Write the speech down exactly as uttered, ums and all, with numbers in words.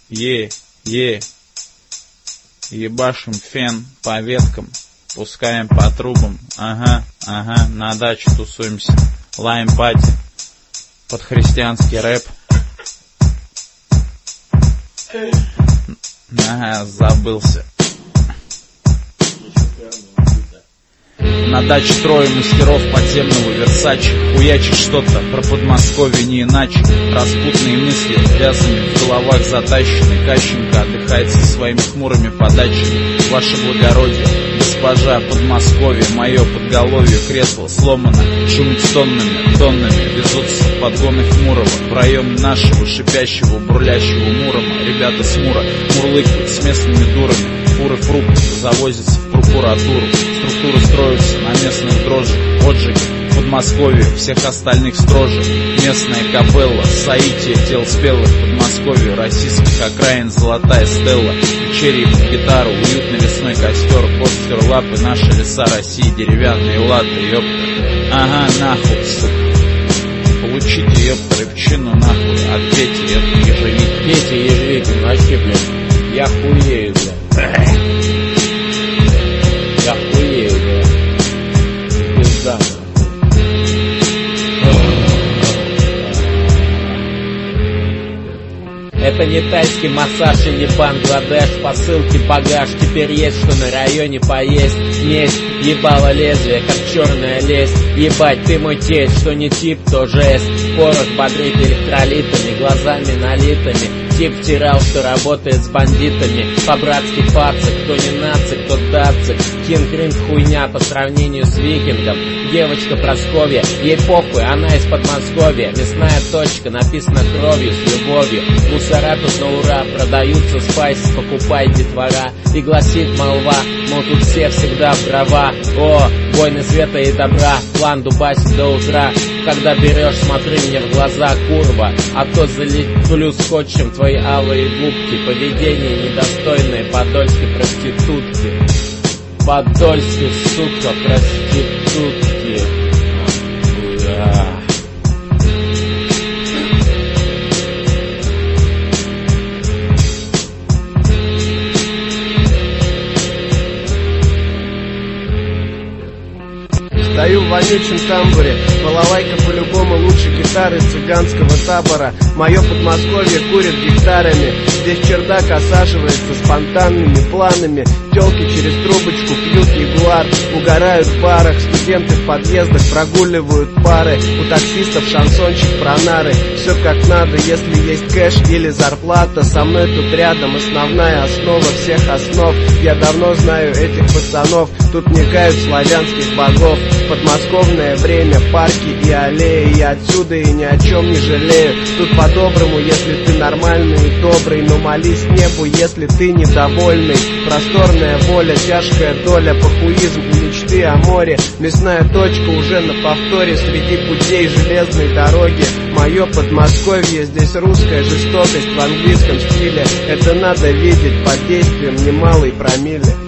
Е, е. Ебашим фен по веткам, пускаем по трубам. Ага, ага, на даче тусуемся. Лаем пати под христианский рэп. Ага, забылся. На даче трое мастеров подземного Версачи хуячит что-то про Подмосковье не иначе. Распутные мысли вязами в головах затащены. Кащенко отдыхает со своими хмурыми подачами. Ваше благородие, госпожа Подмосковье, мое подголовье, кресло сломано. Шумит тоннами, тоннами, везутся в подгоны Хмурого. Проем нашего шипящего, бурлящего Мурома. Ребята с Мура мурлыкают с местными дурами. Фуры фрукты завозятся в прокуратуру. Структуры строятся на местных дрожжах, отжиги. В Подмосковье всех остальных строже. Местная капелла, соитие тел спелых. В Подмосковье российских окраин золотая стелла. Вечерии под гитару, уютный лесной костер. Постер лапы, наши леса России, деревянные латы, ёпта. Ага, нахуй, сука. Получите, ёпта, рыбчину нахуй. Отпейте, ёпта, ежевики. Пейте ежевики, вообще, блядь, я хуею, блядь. Я хуею, блядь. Пизда. Это не тайский массаж и не Бангладеш. Посылки, багаж, теперь есть что на районе поесть. Несть, ебало лезвие, как черная лесть. Ебать, ты мой тесть, что не тип, то жесть. Порох бодрит электролитами, глазами налитыми. Тип втирал, что работает с бандитами. По-братски пацик, кто не нацик, тот дацик. Кинг-ринг хуйня по сравнению с викингом. Девочка Прасковья, ей похуй, она из Подмосковья. Мясная точка, написано кровью, с любовью. Мусора тут на ура, продаются спайс, покупай, детвора. И гласит молва, мол тут все всегда права. О, войны света и добра, план дубасит до утра. Когда берешь, смотри мне в глаза, курва. А то залеплю скотчем твои алые губки. Поведение недостойное подольской проститутки. Подольской, сука, проститутки. Ура. Стою в вонючем тамбуре, балалайка по-любому лучше гитары цыганского табора. Мое Подмосковье курит гектарами, здесь чердак осаживается спонтанными планами. Тёлки через трубочку пьют ягуар, угорают в барах, студенты в подъездах прогуливают пары. У таксистов шансончик про нары, все как надо, если есть кэш или зарплата. Со мной тут рядом основная основа всех основ. Я давно знаю этих пацанов, тут не кают славянских богов. Подмосковное время, парки и аллеи, я отсюда и ни о чем не жалею. Тут по-доброму, если ты нормальный и добрый, но молись небу, если ты недовольный. Просторная воля, тяжкая доля, похуизм и мечты о море. Мясная точка уже на повторе среди путей железной дороги. Мое Подмосковье, здесь русская жестокость в английском стиле. Это надо видеть под действием немалой промилле.